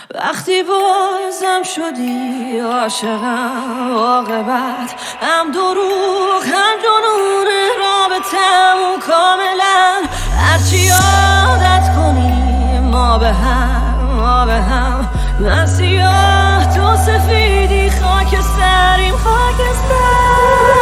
وقتی بازم شدی عاشقم، عاقبت هم دروغ هم جنون، رابطمون کاملا هرچی عادت کنی ما به هم من سیاه تو سفیدی، خاکستریم خاکستر.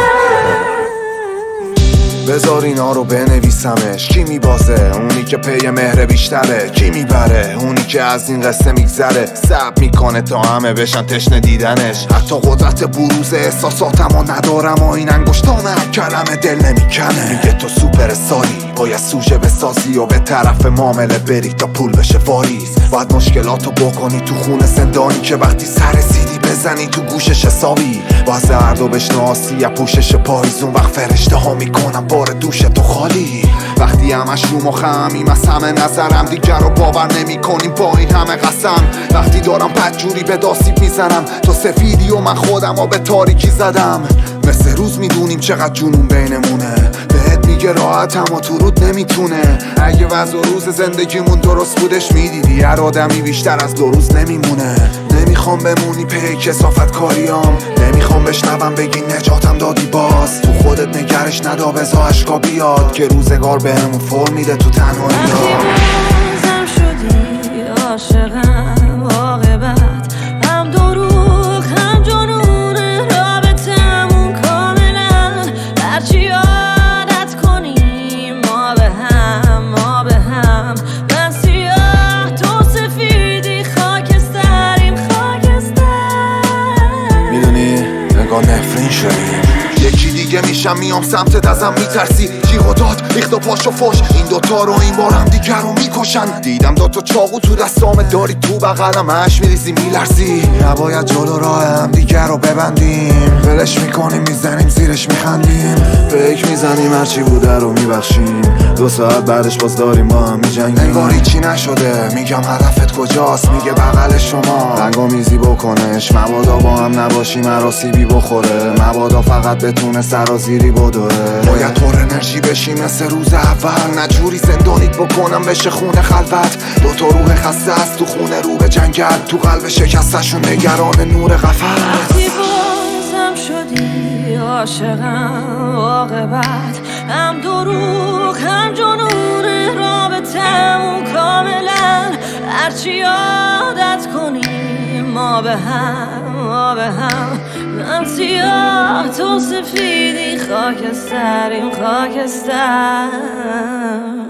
بذار اینا رو بنویسمش. کی میبازه؟ اونی که پی مهر بیشتره. کی میبره؟ اونی که از این قصه میگذره. صبر میکنه تا همه بشن تشنه دیدنش. حتی قدرت بروز احساساتمو ندارم و این انگشتانه کلمه دل نمیکنه. میگه تو سوپر استاری، باید سوژه بسازی و به طرف معامله بری تا پول بشه واریز. باید مشکلاتو بکنی تو خونه زندانی که وقتی سر سیدی بزنی تو گوشش حسابی. باید زردو بشناسی یا پوشش پاییزون، وقت فرشته ها میکنم بار دوش تو خالی. وقتی همش رو مخمیم از همه نظرم، دیگر رو باور نمی کنیم با این همه قسم. وقتی دارم بدجوری به داسیب میزنم، تو سفیدی و من خودم رو به تاریکی زدم. مثل روز میدونیم چقدر جنون بینمونه، بهت میگه راحت اما تو رود نمیتونه. اگه وضع و روز زندگیمون درست بودش میدیدی هر آدمی بیشتر از 2 روز نمیمونه. نمیخوام بمونی پی کسافت کاریام، نمیخوام بشنوم بگی نجاتم دادی باز. تو خودت نگرش ندا بزا اشکا بیاد که روزگار بهمون فر میده تو تنهایی. بازم شدی عاشقم، عاقبت هم دروغ هم جنون، رابطمون کاملا هرچی عادت کنی ما به هم من سیاه تو سفیدی، خاکستریم خاکستر. میدونی انگار نفرین شدیم. یکی دیگه میشم میام سمتت ازم میترسی. جیغ و داد ریخت و پاش و فاش، این دوتا رو این بار هم دیگر رو میکشن. دیدم 2 تا چاقو تو دستام داری تو بغلم، اش میریزی میلرزی. نباید جلو راه هم دیگر رو ببندیم، ولش میکنیم میزنیم زیرش میخندیم. فکر میزنیم هرچی بوده رو میبخشیم، 2 ساعت بعدش باز داریم با هم میجنگیم. انگار هیچی نشده. میگم هدفت کجاست؟ میگه بغل شما. رنگو میزی بکنش، مبادا با هم نباشی مرا سیبی بخوره. مبادا فقط بتونه سرازیری بدوره. باید پر انرژی بشی مثل روز اول، نجوری زندانیت بکنم بشه خونه خلوت. 2 تا روح خسته است تو خونه رو به جنگل، تو قلب شکستشون نگران نور قفل. وقتی بازم شدی عاشقم، عاقبت هم دروغ هم جنون، رابطمون کاملا هرچی عادت کنی ما به هم من سیاه تو سفیدی، خاکستریم خاکستر.